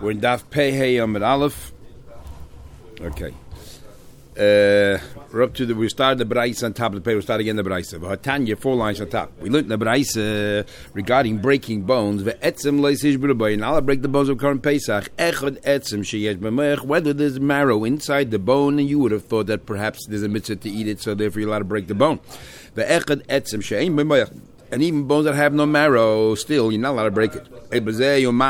We're in Daf Pei Hey Amid Aleph. Okay. We're up to we started the Braisa on top of the page. We'll start again the Braisa. V'hatanya, 4 lines on top. We learned the Braisa regarding breaking bones. Ve'etzem leisish b'rabay. Now I'll break the bones of current Pesach. Echad etzem sheyesh b'mech. Whether there's marrow inside the bone, and you would have thought that perhaps there's a mitzvah to eat it, so therefore you're allowed to break the bone. Ve'echad etzem sheyesh b'mech. And even bones that have no marrow, still, you're not allowed to break it. It says,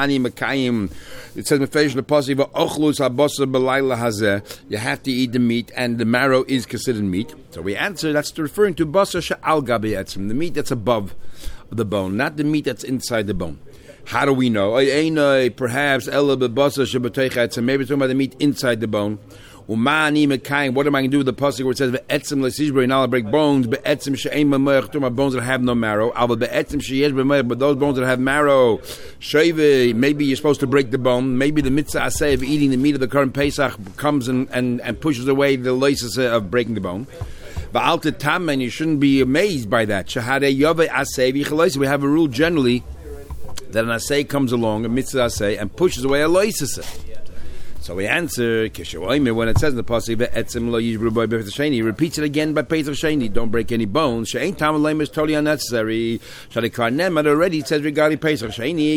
you have to eat the meat, and the marrow is considered meat. So we answer, that's referring to basar she'al gabi etzem, the meat that's above the bone, not the meat that's inside the bone. How do we know? Perhaps, maybe it's talking about the meat inside the bone. What am I going to do with the pasuk where it says "Ve'etzem le'sishbro"? Now I break bones. Be'etzem she'ein b'meich. Talking about bones that have no marrow. But be'etzem sheyesh b'meich. But those bones that have marrow, sheve. Maybe you're supposed to break the bone. Maybe the mitzvah aseh of eating the meat of the current Pesach comes and pushes away the loises of breaking the bone. Ba'alta tam, and you shouldn't be amazed by that. Shahadei yove aseh v'chalois. We have a rule generally that an aseh comes along, a mitzvah aseh, and pushes away a loises. So we answer, when it says in the pasuk, he repeats it again by Pesach Sheni. Don't break any bones. She'ain tam leim is totally unnecessary. Already it says regarding Pesach Sheni,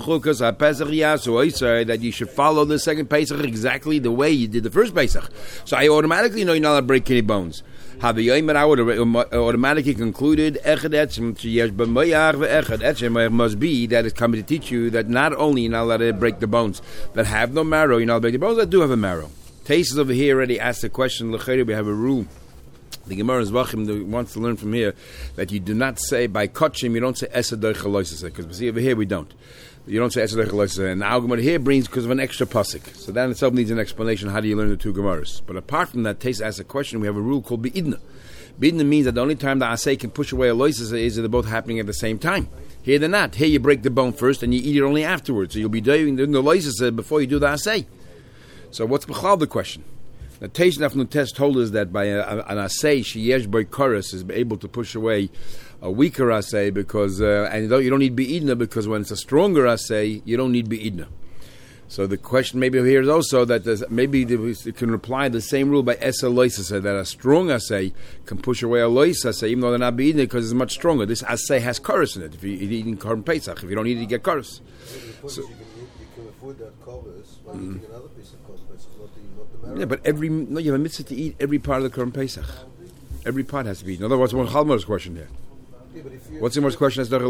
that you should follow the second Pesach exactly the way you did the first Pesach. So I automatically know you're not allowed to break any bones. I would have automatically concluded must be that it's coming to teach you that not only you're not allowed to break the bones that have no marrow, you're not allowed to break the bones that do have a marrow. Tases over here already asked the question. We have a rule. The Gemara Zvachim wants to learn from here that you do not say by kotchim, you don't say esadoy chaloisase, because we see over here we don't. You don't say esadoy chaloisase, and the argument here brings because of an extra pasuk. So that in itself needs an explanation. How do you learn the two Gemaras? But apart from that, Taisa asks a question. We have a rule called beidna. Beidna means that the only time the asay can push away a loisase is that they're both happening at the same time. Here they're not. Here you break the bone first and you eat it only afterwards. So you'll be doing the loisase before you do the asay. So what's the question? The Taishnaf Nutes told us that by an asay, sheyesh by chorus is able to push away a weaker asay because, and you don't need beidna because when it's a stronger asay, you don't need beidna. So the question maybe here is also that maybe it can apply the same rule by esa loisase, that a strong asay can push away a lois asay, even though they're not beidna because it's much stronger. This asay has chorus in it. If you're eating korban Pesach, if you don't eat it, you get chorus. So, you can avoid that chorus by eating another piece of korban Pesach. Yeah, but you have a mitzvah to eat every part of the Korban Pesach. Every part has to be eaten. In other words, what's Chalmar's question here? Yeah, what's the most question as to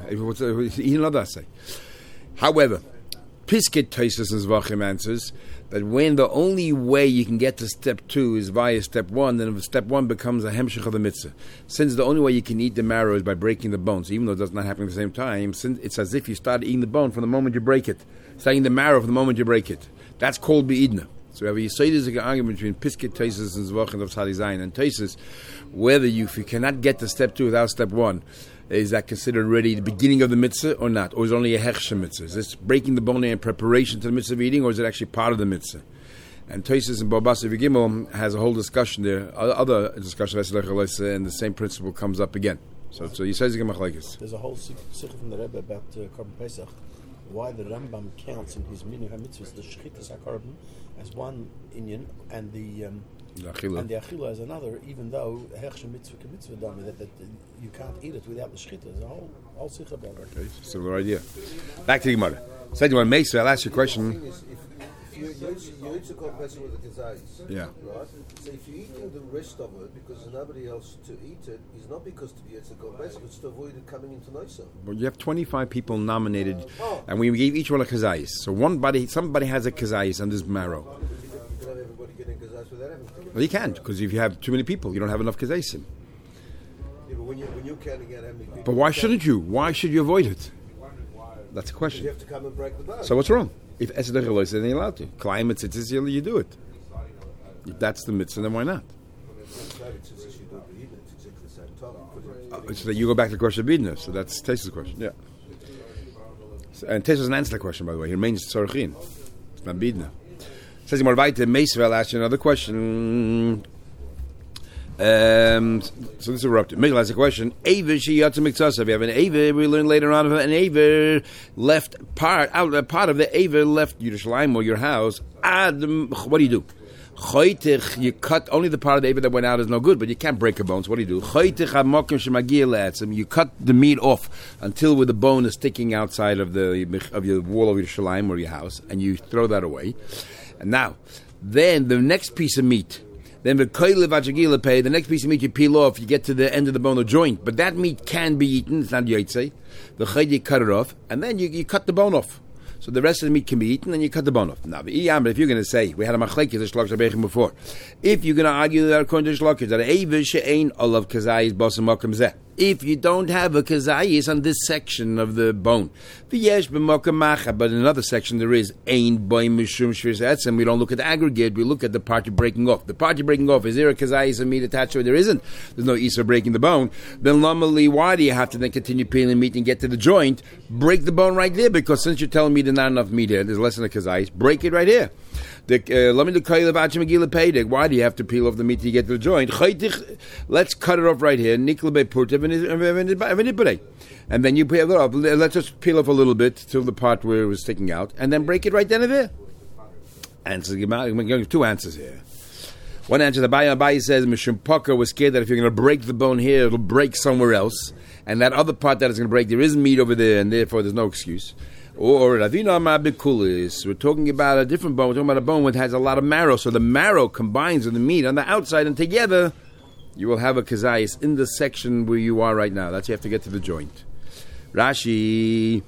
the say? However, Pisket Taisus and Zvachim answers that when the only way you can get to step 2 is via step 1, then if step 1 becomes a hemshech of the mitzvah. Since the only way you can eat the marrow is by breaking the bones, even though it does not happen at the same time, since it's as if you start eating the bone from the moment you break it. Start eating the marrow from the moment you break it. That's called beidna. So we have a an argument between Pisket Taisus and Zvachim of Tzadi Zayin and Taisus, whether if you cannot get to step 2 without step 1, is that considered already the beginning of the mitzvah or not? Or is it only a hechshem mitzvah? Is this breaking the bone in preparation to the mitzvah of eating, or is it actually part of the mitzvah? And Taisus and Babas Gimel has a whole discussion there, other discussion of and the same principle comes up again. So you say there's a whole sikh from the Rebbe about Korban Pesach, why the Rambam counts in his minhag mitzvahs the shchitas hakorban as one inyan and the achila as another, even though hechshem mitzvah dami that you can't eat it without the shchita. There's a whole sikh about it. Okay, similar idea. Back to the Gemara. Second one, Mesa, I'll ask you a question. You eat the korban Pesach with the kazayis, yeah. Right? So if you're eating the rest of it because there's nobody else to eat it, it's not because to be it's a korban Pesach, it's to avoid it coming into Noisa. But you have 25 people nominated, and we gave each one a kazayis. So somebody has a kazayis on this marrow. You can have everybody getting kazayis without having to. Well, you can't, because if you have too many people, you don't have enough kazayis. Yeah, but when you're counting out how many people. But why shouldn't you? Why should you avoid it? That's the question. You have to come and break the bone. So what's wrong? If Esed Echelois, then you're allowed to. Climate, you do it. If that's the mitzvah, then why not? So that you go back to the question of Bidna. So that's Tesa's question. Yeah. And Tesa doesn't answer that question, by the way. He remains Tzorchin. It's not Bidna. Says more weiter, Meisvel asked you another question. So this is erupted. Miguel has a question. Aver sheyatsa miktsasa. We have an aver. We learn later on an aver left part of the aver left Yerushalayim or your house. What do you do? You cut only the part of the aver that went out is no good, but you can't break a bone. So what do you do? You cut the meat off until where the bone is sticking outside of your wall of Yerushalayim or your house, and you throw that away. And now, then the next piece of meat. Then the next piece of meat you peel off, you get to the end of the bone or joint. But that meat can be eaten, it's not yotzei. The chayt, you cut it off, and then you cut the bone off. So the rest of the meat can be eaten, and you cut the bone off. Now, if you're going to say, we had a machlekes, a shlok shabechim before. If you're going to argue that according to shlokes, that eivish she'ein olav kazayis basam makom zeh. If you don't have a kazayis on this section of the bone, v'yesh b'makom macha, but in another section there is ein boy mishum shvius etzem. We don't look at the aggregate, we look at the part you're breaking off. The part you're breaking off, is there a kazayis of meat attached to it? There isn't. There's no isa breaking the bone. Then normally, why do you have to then continue peeling meat and get to the joint? Break the bone right there, because since you're telling me there's not enough meat here, there's less than a kazayis, break it right here. Why do you have to peel off the meat to get to the joint? Let's cut it off right here. And then you peel it off. Let's just peel off a little bit till the part where it was sticking out, and then break it right then and there. Answers. I'm going to two answers here. One answer, the Abaye says, Mishum Paka was scared that if you're going to break the bone here, it'll break somewhere else. And that other part that is going to break, there is meat over there, and therefore there's no excuse. Or Ravina Mabikulis, we're talking about a different bone. We're talking about a bone that has a lot of marrow. So the marrow combines with the meat on the outside, and together you will have a kazayis in the section where you are right now. That's you have to get to the joint. Rashi,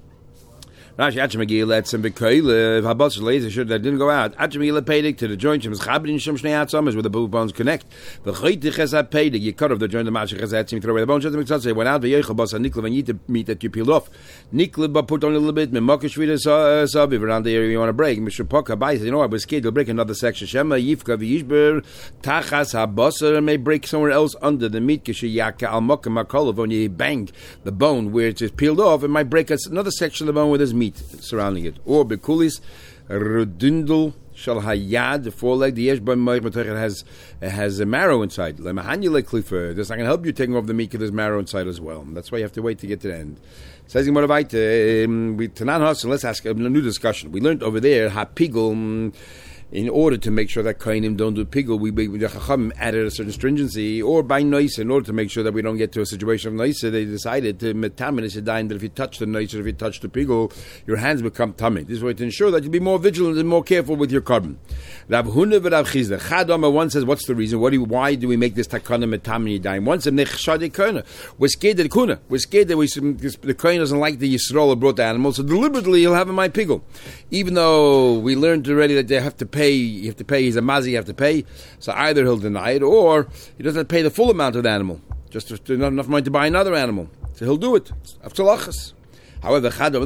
Achemagila, that's some Bekaila, Habas laser that didn't go out. Achemagila Pedic to the joint, where the bones connect. The Chaytich has a Pedic, you cut off the joint, the Mashach has that, you throw away the bones, they went out, the Yechabas, and Nikla, and eat the meat that you peeled off. Nikla, put on a little bit, Memokashvita Sabi, around the area you want to break. Mr. Poka buys, I was scared, you'll break another section. Shema, Yifka, Vishber, Tachas, Habasa, may break somewhere else under the meat, Kishiyaka, Almoka, Makolov, when you bang the bone where it's peeled off, it might break another section of the bone where there's meat surrounding it. Or bekulis redundal shal hayad, the foreleg, the yesh has a marrow inside. That's not going to help you taking off the meat because there's marrow inside as well. That's why you have to wait to get to the end. Says in Tanan Hasan, let's ask a new discussion. We learned over there hapigul. In order to make sure that kainim don't do pigul, the Chacham added a certain stringency, or by noise, in order to make sure that we don't get to a situation of noise, they decided to metamin that if you touch the noise or if you touch the pigul, your hands become tummy. This way to ensure that you'll be more vigilant and more careful with your carbon. Rav Huna v'Rav Chizda. Chadama one says, what's the reason? Why do we make this takana metamin yadayim? One said, nechshadi kana. We're scared of the kuna. We're scared that the kohen doesn't like the Yisrael who brought the animal, so deliberately he'll have in my pigul. Even though we learned already that they have to pay, he's a mazi, you have to pay, so either he'll deny it, or he doesn't pay the full amount of the animal, just not enough money to buy another animal, so he'll do it after lachas. However,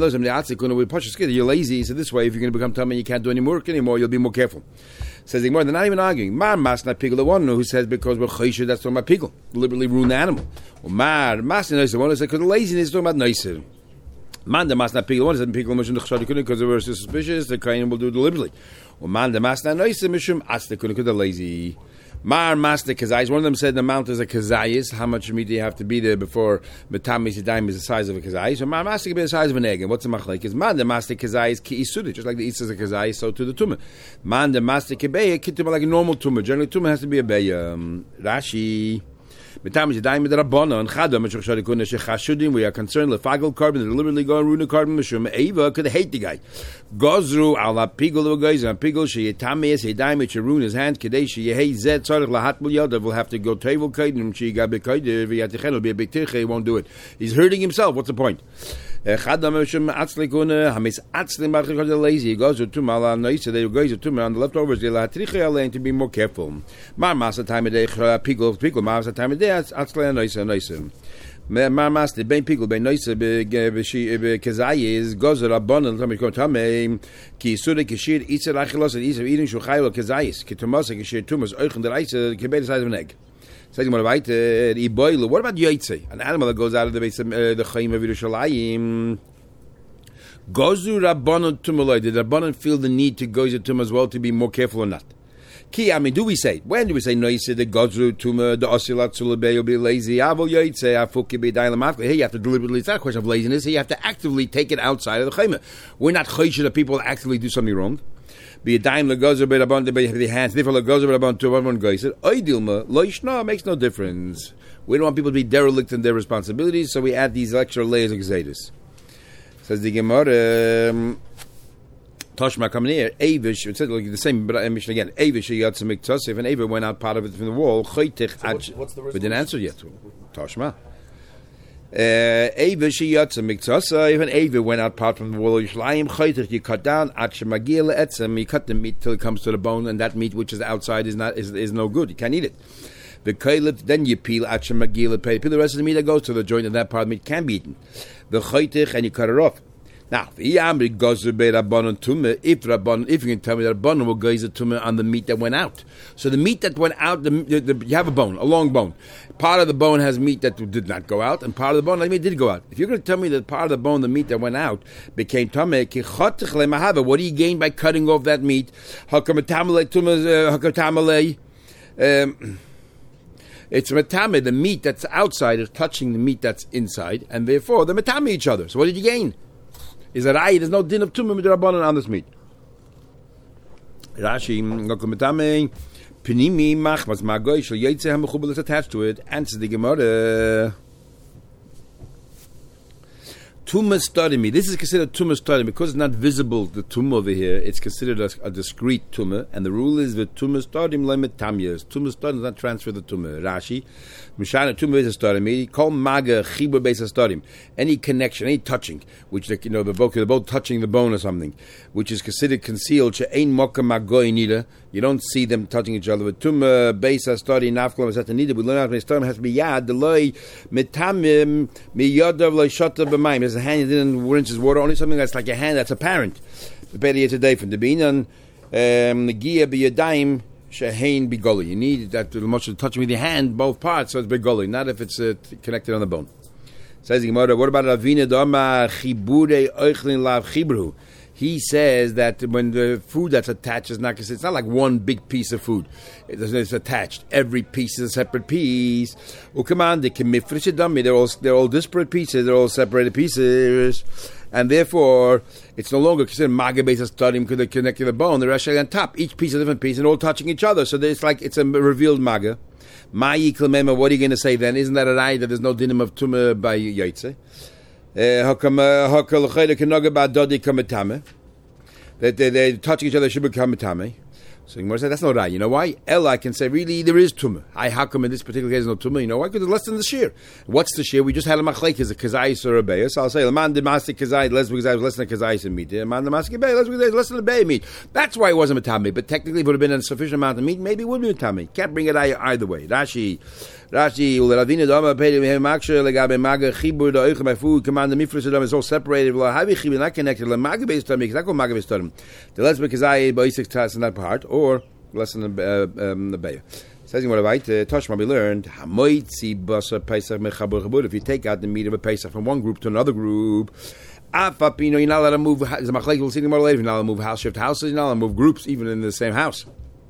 you're lazy, so this way, if you're going to become tummy, you can't do any work anymore, you'll be more careful. Says the Gemara, they're not even arguing. Mar mas not pigul, the one who says because we're chaysher, that's talking about pigul, deliberately ruin the animal. Or mar mas the one who says because the laziness is talking about noiser. Man the mas not pigul, one says pigul mishum d'chshadi kunin because they were suspicious, the kain will do it deliberately. Or man the mas not noiser mishum atzte kunin because they're lazy. Mar master kazayis. One of them said the amount is a kazayis. How much meat do you have to be there before metamis yadayim is the size of a kazayis? So mar master can be the size of an egg. And what's the machlek? Is man the master kazayis ki isudi, just like the is a kazayis, so to the tumah. Man the master kebeya kituma like a normal tumah. Generally tumah has to be a beya. Rashi. We are concerned lefagel carbon, they deliberately go and ruin the carbon. Eva could hate the guy. Gozru ala pigul of guys and pigul sheyetamis hedaim it should ruin his hand. Kadesh yehei zed tzarich lahat milyadav will have to go table kaidim she got bekaidim v'yatechel will be a big tirche. He won't do it. He's hurting himself. What's the point? Chadam mishum atzlikuna hamis atzlim b'achikol the lazy. He goes to tumala noisa. They go to tumala on the leftovers. They lahatriche alein to be more careful. Mar masa time of day pigul masa time of day atzli noisa noisa. Mar mas the bein pigul bein noisa kezayis gozer abonon tamid kotamei ki sude kishir itzer achilos and itzer eating shuchaylo kezayis kitumasa kishir tumas oichen der eitzer kebei the size of an egg. What about yotzei? An animal that goes out of the base of the Chaim of Yerushalayim. Gozu Rabbanon Tumaloi. Did Rabbanon feel the need to go to Tum as well to be more careful or not? Do we say? When do we say noise the gozru tuma the osilat sulabey will be lazy? Avol yaitse afuki be dailamafka. Hey, you have to deliberately. It's not a question of laziness. You have to actively take it outside of the chayma. We're not chaysha that people actively do something wrong. Be a dime legozer be rabon the hands. Different legozer be rabon to one geyser. Oidilma loishna makes no difference. We don't want people to be derelict in their responsibilities, so we add these extra layers of gzeidos. Says the Gemara. Toshma coming here, Avish, it said like the same mission again. Avish, if an Avish went out part of it from the wall, what's the response? We didn't answer yet. Toshma. Avish, if an Avish went out part from the wall, you cut down, you cut the meat till it comes to the bone, and that meat which is outside is no good. You can't eat it. The kailif, then you peel peel the rest of the meat that goes to the joint, and that part of the meat can be eaten. The chaytich, and you cut it off. Now, if you can tell me that Rabbanon will gaze at tumah on the meat that went out. So the meat that went out, you have a bone, a long bone. Part of the bone has meat that did not go out, and part of the bone did go out. If you're going to tell me that part of the bone, the meat that went out, became tameh, what do you gain by cutting off that meat? It's metame, the meat that's outside is touching the meat that's inside, and therefore they metame each other. So what did you gain? Is that there's no din of tumah midrabanan on this meat. Rashi, metame, pinimi machmas magoy shel yetze hamechubel is attached to it. Answers the Gemara. Tumah stadimi. This is considered tumah stadimi because it's not visible. The tumah over here, it's considered a discrete tumah, and the rule is that tumah stadim lemet tamyas. Tumah stadim does not transfer the tumah. Rashi, mishana tumah is a stadimi. Call maga chibur beis stadim. Any connection, any touching, which they're both touching the bone or something, which is considered concealed. She'ein moka magoy nida. You don't see them touching each other. But tumah beis stadim nafklam is nida. We learn out stadim has to be yad. The loy mitamim miyadav loy shota b'mayim. A hand that didn't rinse his water, only something that's like a hand that's apparent. The better today from the binan, the gia be a dime, shehain be gully. You need that much of touching with your hand, both parts, so it's begully, not if it's connected on the bone. Says the Gemara, what about Ravina Dama Chibure Eichlin Lav Chibru? He says that when the food that's attached is not, it's not like one big piece of food. It's attached. Every piece is a separate piece. They're all disparate pieces. They're all separated pieces, and therefore it's no longer considered maga beis stadim because they're connected to the bone. They're actually on top. Each piece is a different piece, and all touching each other. So it's like it's a revealed maga. Ma'i klemema. What are you going to say then? Isn't that a rai that there's no dinim of tumah by yaitze? That they touching each other should become metame. So Gemara said that's not right. You know why? I can say really there is tumah. How come in this particular case there's no tumah? You know why? Because it's less than the shear. What's the shear? We just had a machlek is a kazayis or a beis. So I'll say man demasik kazayis less because I was less than a kazayis in meat. Man demasik beis less because I was less than a beis meat. That's why it wasn't metame. But technically, if it would have been a sufficient amount of meat, maybe it would be metame. Can't bring it either way. Rashi. Uleravina dama peidim him aksher legabe maga chibur the oichem by food command the mifrus adam is all separated. Well, how chibur not connected? Le maga beis tamik. Not called maga beis tamik. The less because I basic task in that part or less than the bay. Says what about Toshma we learned hamoitzi basa pesach mechabur chabur. If you take out the meat of a pesach from one group to another group. You're not allowed to move. As a machlek, we'll see more later. You're not allowed to move house, shift houses. You're not allowed to move groups, even in the same house.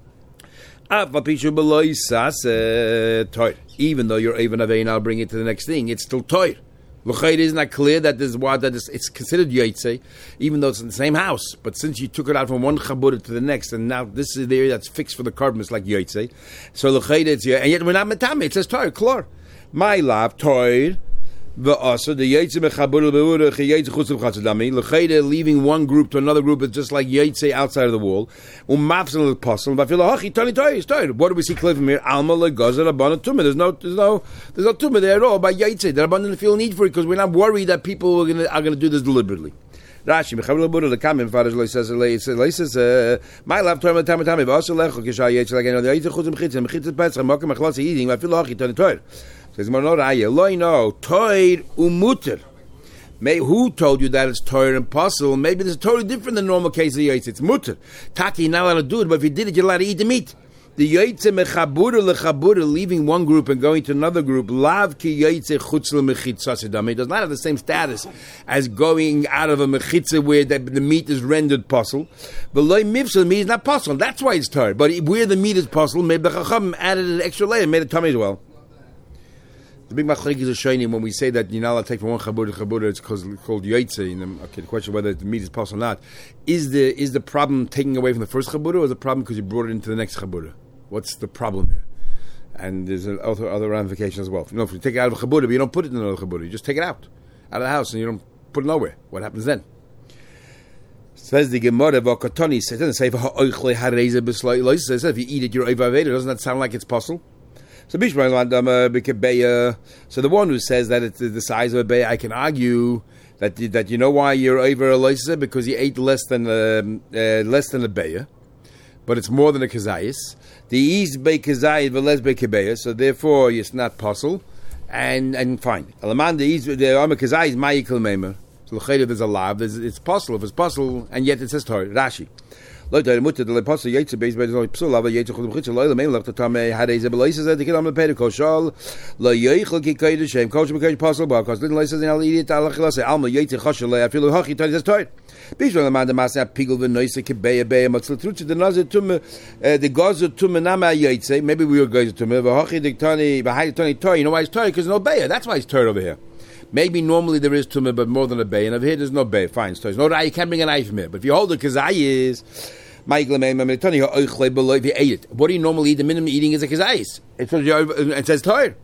Even though you're even avein, I'll bring it to the next thing. It's still toy. L'chayr isn't that clear that there's what that is? It's considered yaitse, even though it's in the same house. But since you took it out from one chabura to the next, and now this is the area that's fixed for the carbon, it's like yaitse. So l'chayr it's and yet we're not metame. It says toy, klor. My love toy. The yaitze mechabur beurach yaitze chutz b'chatzadami l'chayre leaving one group to another group is just like yaitze outside of the wall. Mafzel l'posel v'afilahachi tani toy. What do we see clear from here? Alma legazer abana tumah. There's no tumah there at all by yaitze. They're abundant feel need for it because we're not worried that people are going to do this deliberately. Rashi mechabur lebuda lekamim fathers says my love toy matame v'asel lecho kisha yaitze like the yaitze chutz b'chitzim pesach mokem mechlotz eating v'afilahachi tani toy. Says no, toir umuter. Who told you that it's toir and possible? Maybe this is totally different than normal case of yaitz. It's muter. Taki, you're not allowed to do it, but if you did it, you're allowed to eat the meat. The Yaitze Mechabura Lechabura, leaving one group and going to another group, Lav Ki Yaitze Chutz LeMechitza Sedami, does not have the same status as going out of a Mechitza where the meat is rendered puzzle. But Loi Mivsa, the meat is not puzzle. That's why it's tired. But where the meat is puzzle, maybe the Chacham added an extra layer, made it tummy as well. The big machlek is a shaynim when we say that you're not allowed to take from one chabura to chabura. It's called yaitze. Okay, the question whether the meat is possible or not is the problem taking away from the first chabura, or is the problem because you brought it into the next chabura? What's the problem here? And there's other ramifications as well. If you take it out of a chabura, but you don't put it in another chabura, you just take it out of the house and you don't put it nowhere. What happens then? Says the Gemara, V'akatoni says, it doesn't say if you eat it, you're over. Doesn't that sound like it's possible? So the one who says that it's the size of a bay, I can argue that you know why you're over a loisa, because you ate less than a beya, but it's more than a kazayis. The east bay kazayis, but less bay kebeya, so therefore it's not possible, and fine. Alaman the east the kazayis ma'ikal meimer. So there's a lav. It's possible. If it's possible, and yet it says Torah. Rashi. Look, the mutter the apostle yaitze based by the psul lava yaitze chud b'chitz lo main left the tame had a zebelaises that the kid on the pedicle shal lo yeichel ki kaid shem coach because possible because little license in al eat al khilase alma yaitze khashel la afilu hachi tani says Torah. Bishul the man the masa pigel the noise ke beye matzl trutz the nazet tum the gazu tum nama yaitze. Maybe we were guys tum hachi the tani behind tani Torah. You know why it's Torah? Because no beye. That's why it's Torah over here. Maybe normally there is tumah, but more than a bay. And over here there's no bay. Fine, so no you can't bring a knife from here. But if you hold the kazayis, if you ate it, what do you normally eat? The minimum eating is a kazayis. It says Torah.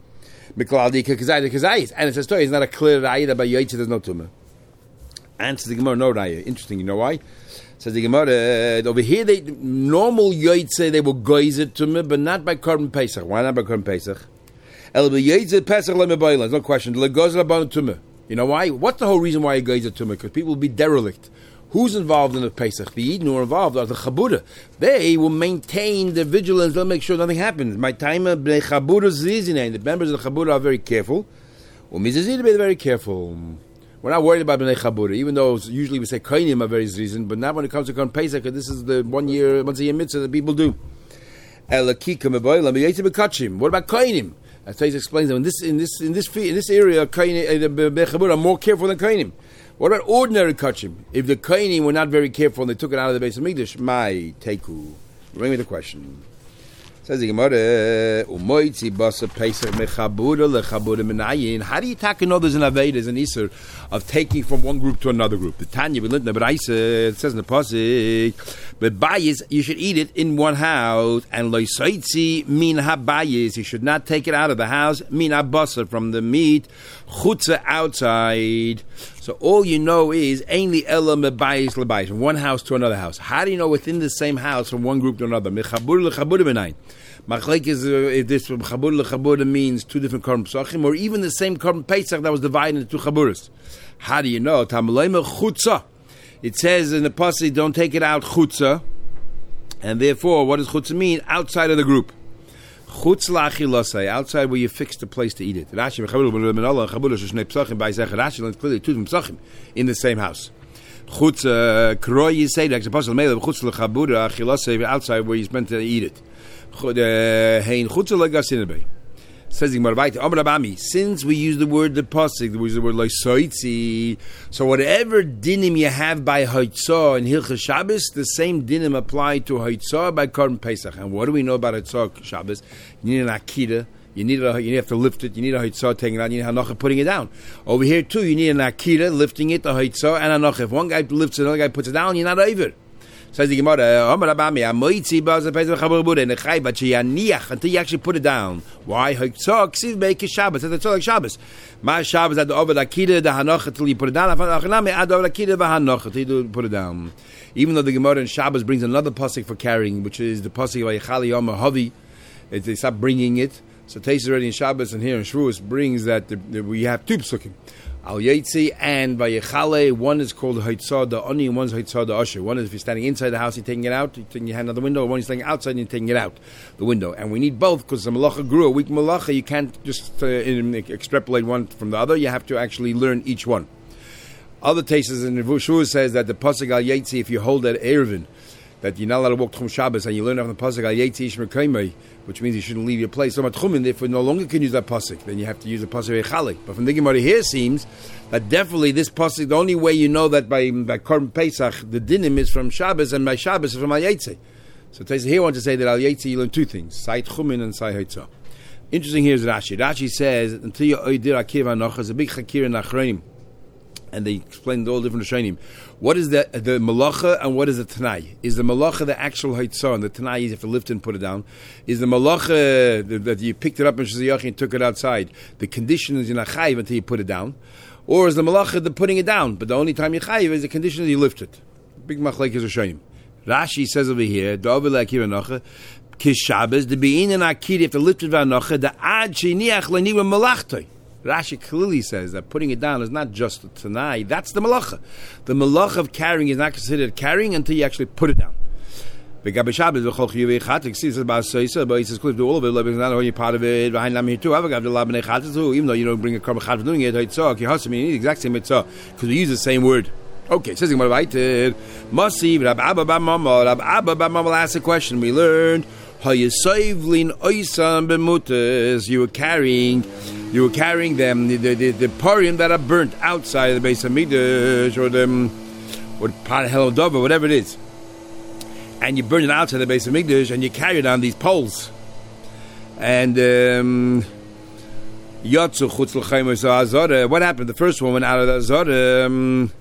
And it says Torah. It's not a clear raya that by yaitze there's no tumah. Answers the Gemara, no raya. Interesting, you know why? Says the Gemara, over here normal yaitze they will geyser tumah, but not by Korban Pesach. Why not by Korban Pesach? No question. You know why? What's the whole reason why you geyser tumah? Because people will be derelict. Who's involved in the Pesach? The Eden who are involved are the Chabura. They will maintain the vigilance. They'll make sure nothing happens. My time, the members of the Chabura are very careful. They're very careful. We're not worried about Bnei Chabura, even though usually we say Kainim are very reason, but not when it comes to Korban Pesach, because this is the once a year mitzvah that people do. What about Kainim? As Tais explains, in this area, the Chabura are more careful than Kainim. What about ordinary kachim? If the kainim were not very careful and they took it out of the base of Mikdash, my teku. Bring me the question. Says the Gemara, Umoitzi basa Pesach mechabura lechabura menayin. How do you know there's an Avedas and Isser of taking from one group to another group? The Tanya, we learned in the Baraisa, it says in the Pasuk, but bayis, you should eat it in one house, and loisaitzi min habayis, you should not take it out of the house, min habasa, from the meat, chutza, outside. So all you know is ainly ella mebayis lebayis, from one house to another house. How do you know within the same house from one group to another? Mechabur lechabur menayin. Machlek is if this from chabur lechabur means two different korban pesachim, or even the same korban pesach that was divided into two chaburas. How do you know? Tamaleima chutza. It says in the pasuk, don't take it out chutza, and therefore, what does chutza mean? Outside of the group. Chutz lachilasei, outside where you fixed the place to eat it. Rashi learns clearly two pesachim in the same house. Chutz kroy you say that the pasuk made chutz lechabura achilasei, outside where you spent to eat it. Hein chutz legasinabei. Says the Gemara, since we use the word the pasuk, we use the word loisoitzi, so whatever dinim you have by Haitzah and Hilchas Shabbos, the same dinim apply to Haitzah by Korban Pesach. And what do we know about Haitzah Shabbos? You need an akida, you have to lift it, you need a Haitzah taking it out, you need a hanocha putting it down. Over here too, you need an akida, lifting it, a Haitzah, and a hanocha. If one guy lifts it, another guy puts it down, you're not over. Says the Gemara, until you actually put it down. Why? That's like Shabbos. My Shabbos at the over the akida, the hanocha till you put it down. Till you put it down. Even though the Gemara in Shabbos brings another pasuk for carrying, which is the pasuk of Yechali Yom Havi, they stop bringing it. So Tais already in Shabbos and here in Shavuos brings that we have two pasukim. Al Yaitzi and Vayechale, one is called Haitzah the Oni, and one is Haitzah the Usher. One is if you're standing inside the house, you're taking it out, you're taking your hand out the window, one is standing outside, and you're taking it out the window. And we need both, because the malacha grew, a weak malacha, you can't just extrapolate one from the other, you have to actually learn each one. Other tastes in the Vushur says that the Pasuk Al Yaitzi, if you hold that Erevin, that you're not allowed to walk Tchum Shabbos, and you learn from the pasuk Al Yetzi Ish Merkaimei, which means you shouldn't leave your place. So Tchumen, if we no longer can use that pasuk, then you have to use the pasuk Echalik. But from the Gemara here seems that definitely this pasuk, the only way you know that by Korban Pesach the dinim is from Shabbos and by Shabbos is from Al Yetzi. So Taisa here wants to say that Al Yetzi you learn two things: Sai Tchumen and Sai Haitzah. Interesting here is Rashi. Rashi says until you oidir akiv hanocha is a big chakir in Achronim, and they explained all different Rishonim. What is the malacha and what is the tanai? Is the malacha the actual haitzah and the tanai is you have to lift it and put it down? Is the malacha that you picked it up in Shizayach and took it outside? The condition is you're not chayiv until you put it down, or is the malacha the putting it down? But the only time you chayiv is the condition that you lift it. Big machlek is Rishonim. Rashi says over here, Da'avil akiv hanocha. Kishabes, the bein and akid, if the lifted v'anocha, the ad sheniach leniva malachtoi. Rashi clearly says that putting it down is not just the tanai, that's the malacha. The malacha of carrying is not considered carrying until you actually put it down. Even though the part of it, even though you don't bring a korban chad for doing it, you need the exact same mitzvah, because we use the same word. Okay, says Masiv, Rab Abba Bar Mama. Rab Abba Bar Mama asked a question. We learned how you were carrying them, the parim that are burnt outside of the Beis Hamikdash, or part of Hel Dova, whatever it is, and you burn it outside the Beis Hamikdash, and you carry it on these poles, and Yatzu Chutz L'Chaim Azara. What happened? The first one went out of the Azara.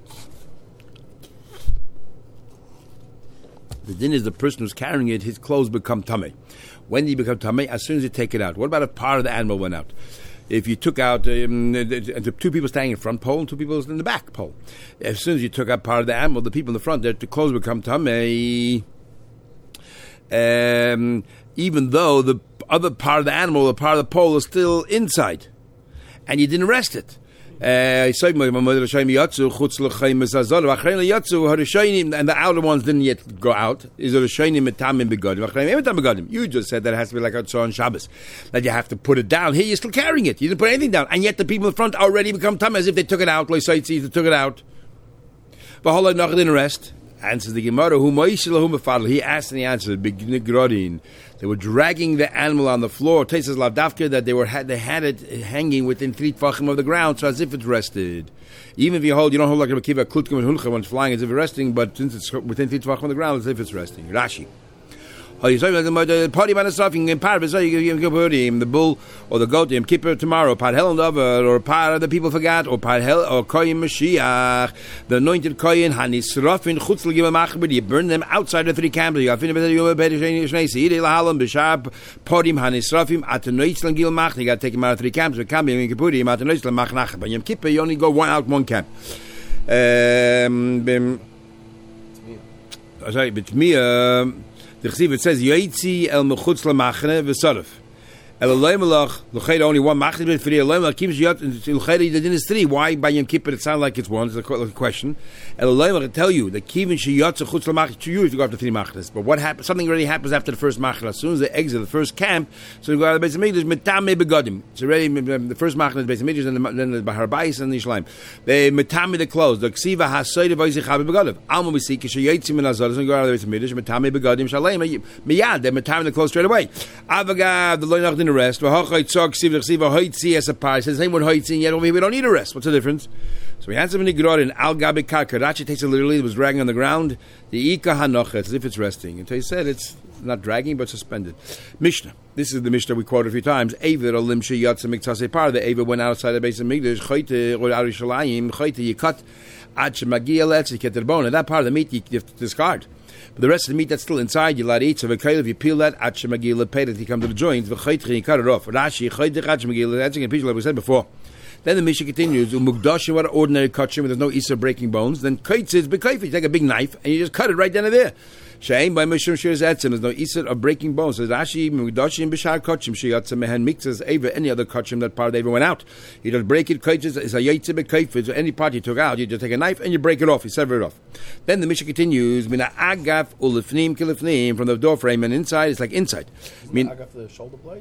The din is the person who's carrying it, his clothes become tamei. When do you become tamei? As soon as you take it out. What about if part of the animal went out? If you took out the two people standing in front pole and two people in the back pole. As soon as you took out part of the animal, the people in the front, their clothes become tamei. Even though the other part of the animal, the part of the pole, is still inside, and you didn't rest it. And the outer ones didn't yet go out. You just said that it has to be like Hatzah on Shabbos, that you have to put it down. Here you're still carrying it. You didn't put anything down, and yet the people in front already become tam as if they took it out. They took it out. But didn't rest. Answers the Gemara, he asked and he answered, they were dragging the animal on the floor. Tesis Lavdafka, that they had it hanging within 3 tefachim of the ground, so as if it's rested. Even if you don't hold like a kiva klutkum and hulcha when it's flying as if it's resting, but since it's within 3 tefachim of the ground, as if it's resting. Rashi. The bull or the goat, Yom Kippur tomorrow, Par Hel and Dover, or Par the people forgot, or Par Hel or Koyin Mashiach, the anointed Koyin, Hanisrafin, Chutzl Gimel Machbid, you burn them outside the 3 camps. You have finished with Yom Shnei, Lahalam, Bishab, Podim, Hanisrafim, Atanoitzlan Gil Mach, you got to take him out of 3 camps, but Kambi, Yom Kippurim, Atanoitzlan Mach Nach. But Yom Kippur, you only go one camp. Sorry, but me, the Chesiv, it says, Yoitzi el mechutz lamachne v'sarif. El Elohim Elach, l'chayda only one machne, but for the Elohim Elach, keeps Yot, l'chayda the din is 3. Why by Yom Kippur it sounds like it's 1? It's a question. El Elohim Elach, I tell you, that kivin sheyot chutz lamachne to you if you go after 3 machnes. But what happens? Something already happens after the first machne. As soon as they exit the first camp, so you go out of the Beis Hamikdash, metame begodim. It's already, the first machne is Beis Hamikdash, then the Bahar Bais and the Yishleim. They metame the clothes. The ksiva hasoyde v'yisich habe begodim. Alma we see, kishayotzim min azor, so you go out of the Beis Hamikdash, metame begodim shalem, miyad, they're metame the clothes straight away. Avagav, the loinach didn't rest. As a par. It says the same word hoitzi, yet over here we don't need a rest. What's the difference? So we had something to in al gabi karka. Rashi takes it literally, it was dragging on the ground. The ika hanocha, as if it's resting. And he said it's not dragging but suspended. Mishnah. This is the Mishnah we quoted a few times. Aver olim sheyatsa miktasei par. The Aver went outside the Beis Hamikdash. Choyte or Arishalayim. Choyte you cut ad shemagia letz you get the bone. And that part of the meat you have to discard. But the rest of the meat that's still inside, you'll eat. So if you peel that, at shemagila pay that you come to the joint, you cut it off. Rashi, that's a piece like we said before. Then the Mishnah continues, umugdashim, what ordinary kachim, there's no isa breaking bones. Then kaitz is bekayf, you take a big knife and you just cut it right down there. Shein by mishum shirs etzim, there's no isa of breaking bones. So Rashi, umugdashim b'shar kachim, sheyatza mehen mixes eva, any other kachim that part of the went out. You just break it, kaitz is a yaitze bekayf, so any part you took out, you just take a knife and you break it off, you sever it off. Then the Mishnah continues, mina agaf ulifnim kilifnim, from the door frame and inside, it's like inside. Isn't agaf the shoulder blade?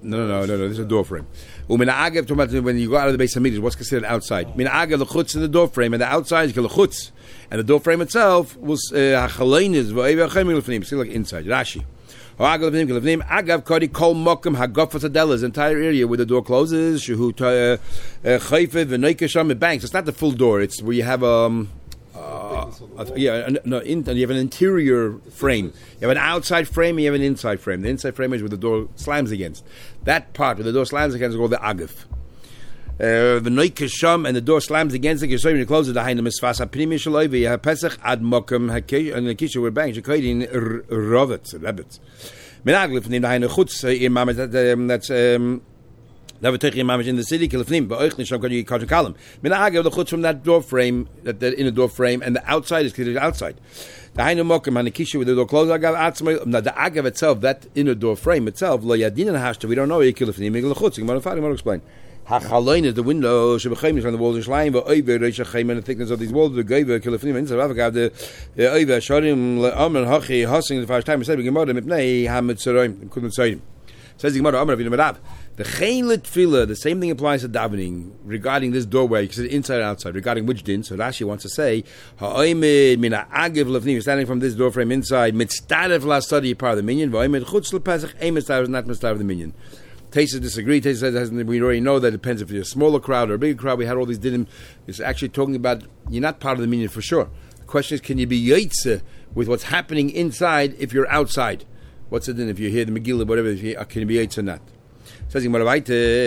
No. This is a door frame. When you go out of the base of Mikdash, what's considered outside? Min agav lechutz in the door frame, and the outside is lechutz, and the door frame itself was hachaleines v'oivei lefnim. Still like inside. Rashi. Agav kari kol mokum hagafas adelas, entire area where the door closes. Shehu chayfed v'noikasham, it banks. It's not the full door. It's where you have you have an interior frame. You have an outside frame, and you have an inside frame. The inside frame is where the door slams against. That part where the door slams against is called the agav. The noikasham, and the door slams against it. You close it. The hainu misfas hapnimi shaloi. You have pesach ad mokum hakesh, and the kisha where banks. You kaidin rovet rabbits. Menagli from the hainu chutz imam. That's never take imam in the city. Kilifnim, but oich nisham kadu yikach kalam. Menagli the chutz from that door frame, that inner door frame, and the outside is considered outside. The hainu mokum and the kisha with the door closed. Agav atzmai. Now the agav itself, that inner door frame itself, lo yadin hashta. We don't know. Kilifnim migla chutz. I'm going to explain. Hachaloin is the window. Shebechayim is on the walls of Shleim. V'oiver reishachayim, and the thickness of these walls. The geiver kilifnim inside. Avagav the oiver shorim le'amen hachi hasing the first time. We said we gemara mipnei hamitzeroim. Couldn't say him. Says the gemara Amar Avinu Merav. The chaylet tefillah. The same thing applies to davening regarding this doorway. You said inside and outside. Regarding which din? So Rashi wants to say ha'oimid mina agiv lefnim. Standing from this door frame inside. Mitzdarev la study part of the minyan. V'oimid chutz lepesach. Mitzdarev is not mitzdarev the minyan. Taisas disagree. Taisas says we already know that it depends if you're a smaller crowd or a bigger crowd. We had all these dinim. It's actually talking about you're not part of the minyan for sure. The question is, can you be yaitze with what's happening inside if you're outside? What's the din if you hear the Megillah, whatever? Can you be yaitze or not? Says in Rabbi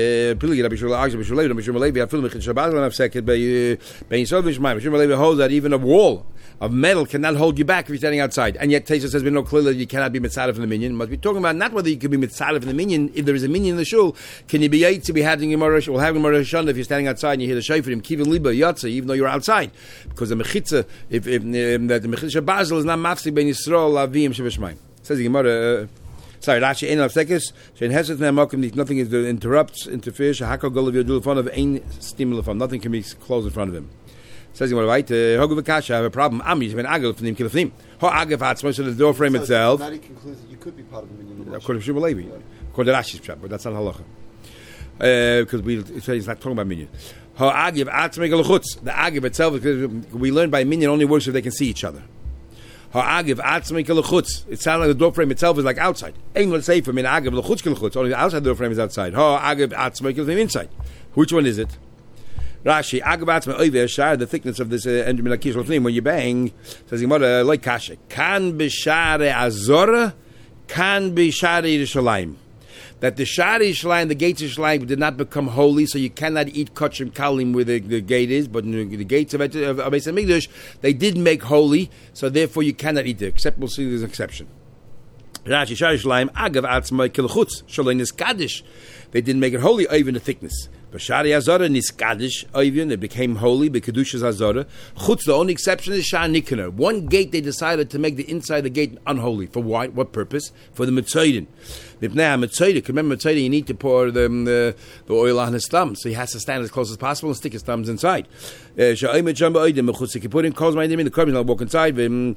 holds that even a wall of metal cannot hold you back if you're standing outside. And yet Taisa says we know clearly that you cannot be mitzadef in the minyan. But we're talking about not whether you can be mitzadef in the minyan. If there is a minyan in the shul, can you be yaitz to be having a Marash? We'll have a Marash if you're standing outside and you hear the shayfarim kivin liba yatsa, even though you're outside, because the mechitza, if the mechitza Basel is not mafsik ben Yisrael avim sheveshmayim. Says the Gemara. Sorry, Rashi ein lafsekes. Shein heset ne'amokim. Nothing is interrupts, interferes. Shehakol golav yodul fun of ein stimul fun. Nothing can be closed in front of him. Says he, right, Hogu V'Kasha, I have a problem. Ami, when Agel from him, Kilifnim. Ho Agel Fatzma, so the door frame itself. That he concludes that you could be part of the minyan. According to Shmuel Levi. According to Rashi's pshat, but that's not halacha. Because he's not talking about minyan. Ho Agel Fatzma Gelachutz. The Agel itself, we learn by minyan only works if they can see each other. Ho Agel Fatzma Gelachutz. It sounds like the door frame itself is like outside. Ain't let's say for min Agel Gelachutz Gelachutz. Only the outside door frame is outside. Ho Agel Fatzma Gelachutz inside. Which one is it? Rashi, Agabatzma Oiver Shar, the thickness of this Endrimin Akish Lefnim, when you bang, says Gemara, like Kasha, Kan Bishare Azora, Kan Bishare Yerushalayim. That the Share Yerushalayim, the gates of Yerushalayim did not become holy, so you cannot eat Kachim Kalim where the gate is, but the gates of Beis HaMikdash, they did make holy, so therefore you cannot eat there, except we'll see there's an exception. Rashi, Share Yerushalayim, Agav Atzma Kilchutz, Shaloin is Kaddish. They didn't make it holy, even the thickness. Bashari Azara Niskadish Oivin, it became holy, Bekadushas Azara. Chutz, the only exception is Shah Nikner. One gate they decided to make the inside of the gate unholy. For why? What purpose? For the Mitzaydim. Remember Mitzaydim, you need to pour the oil on his thumb, so he has to stand as close as possible and stick his thumbs inside. He put in calls my name in the carbon, I'll walk inside. He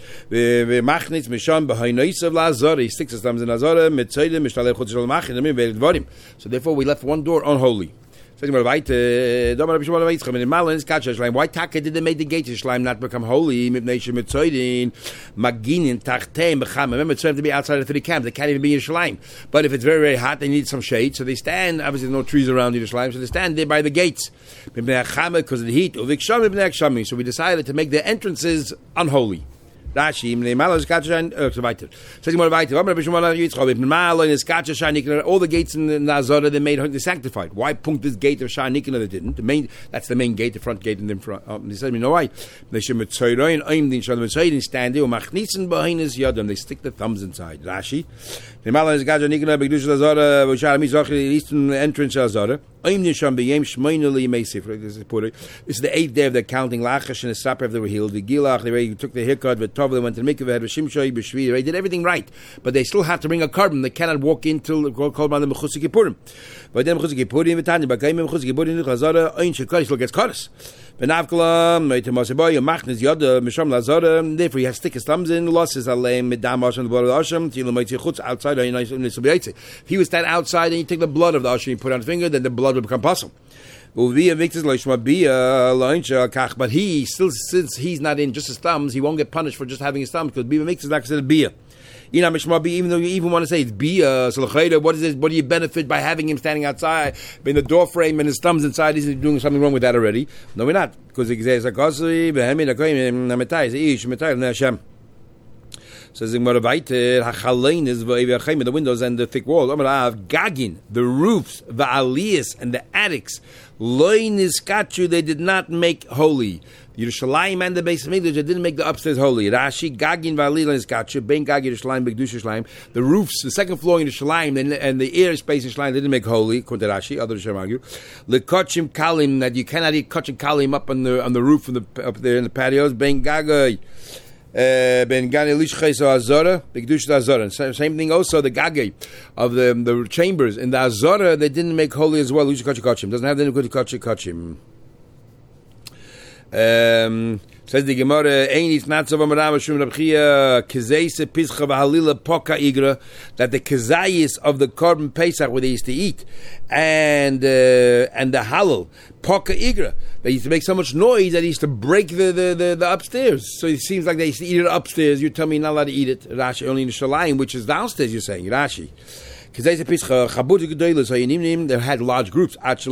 sticks his thumbs in Azara, Mitzaydim, so therefore we left one door unholy. Why Taka did they make the gate of Shleim not become holy? Remember, it's to be outside of the camp. They can't even be in Shleim. But if it's very, very hot, they need some shade. So they stand, obviously no trees around the Shleim, so they stand there by the gates. Because of the heat. So we decided to make the entrances unholy. Rashi, all the gates in the Nazara they sanctified. Why punct this gate of Shah Nikna they didn't? That's the main gate, the front gate in the front. They said, you know why? They stand there, they stick the thumbs inside. Rashi, eastern entrance Azara. This is the 8th day of the counting. Lachash and the Saper they were healed. The Gilach, they took the haircut. The Tov, they went to the mikveh. Shimshoi, B'Shvi, they did everything right, but they still have to bring a carbon. They cannot walk in till the Korban the Mechusik Kippurim. But then Mechusik Kippurim, V'tani, B'Kaim Mechusik Kippurim, Chazara, Ein Shekar, still gets Karas. Benavkalam, Meitemasaboy, Machnes Yoda, Misham Lazara. Therefore, he has to stick his thumbs in. Losses Aleim, Medam Asham, the blood of the Asham. Tilo Meitzi Chutz outside. If he was stand outside and you take the blood of the Asham, you put on the finger, then the blood will become possible. But he still, since he's not in just his thumbs, he won't get punished for just having his thumbs, because Biya makes is not considered Biya. Even though you even want to say it's Biya, so what is this? What do you benefit by having him standing outside in the door frame and his thumbs inside? Isn't doing something wrong with that already? No, we're not, because it says says in Moravite, Hachalein is the windows and the thick wall. Gagin, the roofs, the aliyas and the attics, loin is kachu, they did not make holy. Yerushalayim and the base of Mikdash, they didn't make the upstairs holy. Rashi, Gagin v'alila is kachu, ben Gag Yerushalayim, Begdush Yerushalayim. The roofs, the second floor in Yerushalayim and the air space in Yerushalayim, they didn't make holy. According to Rashi, other Rishonim argue. Lekochim kalim, that you cannot eat kochim kalim up on the roof up there in the patios. Ben Gagay. Ben Gani Lishchesa Azora, Begdush Azora. Same thing also, the Gage of the chambers in the Azora, they didn't make holy as well. Lushikachim doesn't have the Kachim. Says the Gemara, Einis Natzav Amarama Shum Rabchia, Kezeise Pischa V'Halila Poka Igra, that the Kezayis of the Korban Pesach, where they used to eat, and the Halal, Poka Igra, they used to make so much noise that he used to break the upstairs. So it seems like they used to eat it upstairs. You tell me you're not allowed to eat it, Rashi, only in the Shalayim, which is downstairs, you're saying, Rashi. They had large groups. So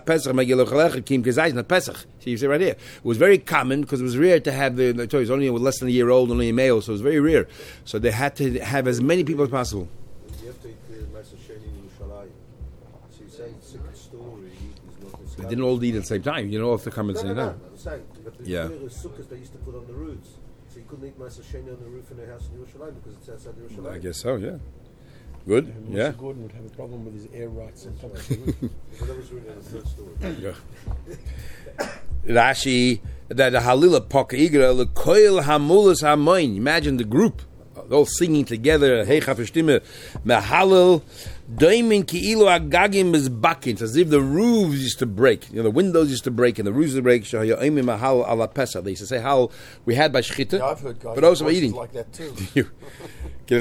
you see right here, it was very common because it was rare to have the Torah was only less than a year old, only a male, so it was very rare. So they had to have as many people as possible. You have to eat the Masa Sheni in Yerushalayim. So you're saying the second story is not. They didn't all eat at the same time. You know, if they come at the same time. I'm saying, but the sukkahs they used to put on the roofs, so you couldn't eat Masa Sheni on the roof in a house in Yerushalayim because it's outside Yerushalayim. I guess so, yeah. Good, yeah. Mr. Gordon would have a problem with his air rights on top of the roof. But that was really the third story. Rashi, that the Halila Poka Igra, Lekoil Hamulas Hamoin. Imagine the group, all singing together, Hey Chafeshtime, Mehalil, Daimin Ki'ilu Agagim is bakin. As if the roofs used to break, the windows used to break, and the roofs used to break. Shahayim Mahal ala Pesach. They used to say how we had by Shechita, yeah, I've heard guys but also by eating. Like that too. The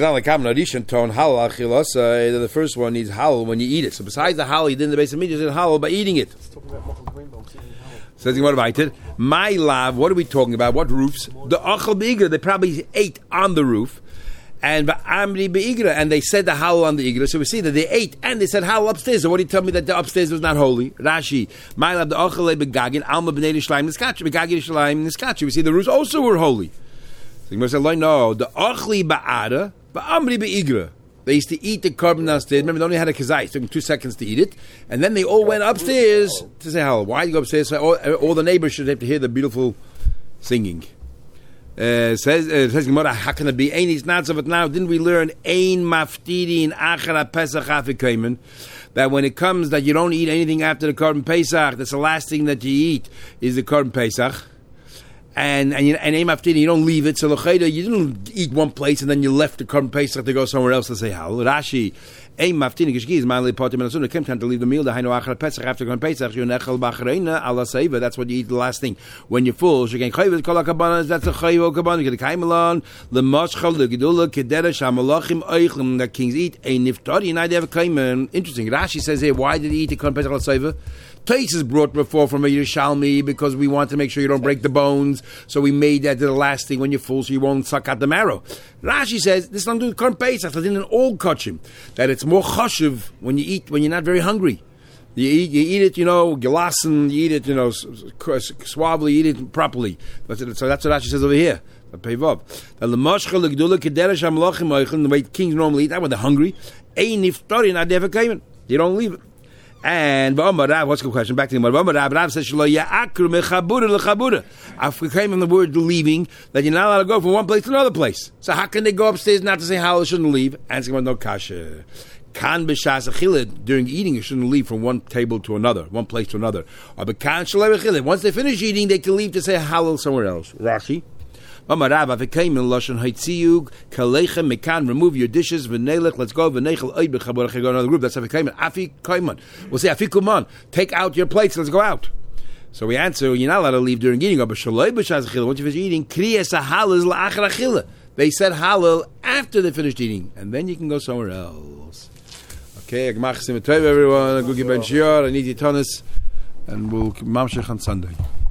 first one needs halal when you eat it. So besides the halal, you did in the base of meat, you did halal by eating it. Says what about it? My love, what are we talking about? What roofs? The achal beigra, they probably ate on the roof. And amri beigra, and they said the halal on the igra. So we see that they ate and they said halal upstairs. So what do you tell me that the upstairs was not holy? Rashi, my love, the achal begagin, alma b'nei l'shleim niskachu, begagin l'shleim niskachu. We see the roofs also were holy. So you say, no, the achli ba'ada, ba'amri beigra. They used to eat the carbon downstairs. Remember, they only had a kazai. It took them 2 seconds to eat it. And then they all went upstairs to say halal. Why do you go upstairs? So all the neighbors should have to hear the beautiful singing. Says Gemara, how can it be? Einis not of it now. Didn't we learn ein maftiri in achara pesach afikomen? That when it comes that you don't eat anything after the carbon pesach, that's the last thing that you eat is the carbon pesach. And ein maftiri, you don't leave it. So l'chayda, you didn't eat one place and then you left the carbon pesach to go somewhere else to say halal. Rashi. Ein maftini geshgiz manli potim and asuna came time to leave the meal the hainu achar pesach after going pesach you nechel bachreina ala seiva. That's what you eat the last thing when you're full. You can chayv kol hakabanas. That's a chayv kaban. You get a kaimelon the moshchal the gedula kederesh hamalachim oichlem that kings eat a niftari and I have a kaimen. Interesting. Rashi says here, why did he eat the kol pesach ala seiva? Tais is brought before from a Yerushalmi because we want to make sure you don't break the bones, so we made that the last thing when you're full, so you won't suck out the marrow. Rashi says this is not doing korban pesach. It's in an old kachim that it's more chashuv when you eat when you're not very hungry. You eat it, gelassen. You eat it, suavely. You eat it properly. So that's what Rashi says over here. The way kings normally eat that when they're hungry. You don't leave it. And Rav, what's the question? Back to him. Rav says, after came from the word leaving, that you're not allowed to go from one place to another place. So how can they go upstairs not to say how they shouldn't leave? Answer no kasha. Kan b'shas achila, during eating, you shouldn't leave from one table to another, one place to another. Or b'kan shalei achila, once they finish eating, they can leave to say halal somewhere else. Rashi. Remove your dishes. Let's go. Another group. That's Afi Kaiman. We'll say Afi Kuman. Take out your plates. Let's go out. So we answer, you're not allowed to leave during eating. Once you finish eating, they said halal after they finished eating, and then you can go somewhere else. Okay, everyone. Good Ben Shior. I need your tennis, and we'll mamshech on Sunday.